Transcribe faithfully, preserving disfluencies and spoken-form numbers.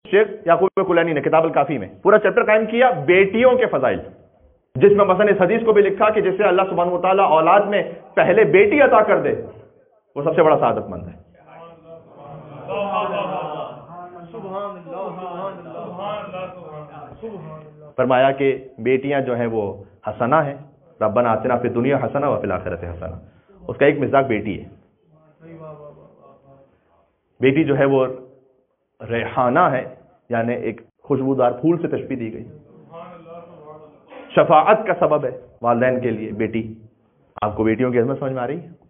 शेख याकूब कुलैनी ने किताब अल काफी में पूरा चैप्टर कायम किया बेटियों के फजाइल, जिसमें मसलन इस हदीस को भी लिखा कि जिसे अल्लाह सुब्हानहू व तआला औलाद में पहले बेटी अता कर दे वो सबसे बड़ा सादतमंद है। फरमाया कि बेटियां जो हैं वो हसना है, रब्बना आतिना फिद दुनिया हसना व फिल आखिरति हसना, उसका एक मिजाक बेटी है। बेटी जो है वो रेहाना है, यानी एक खुशबूदार फूल से तशबीह दी गई, शफाअत का सबब है वालिदैन के लिए बेटी। आपको बेटियों की अहमियत समझ में आ रही है?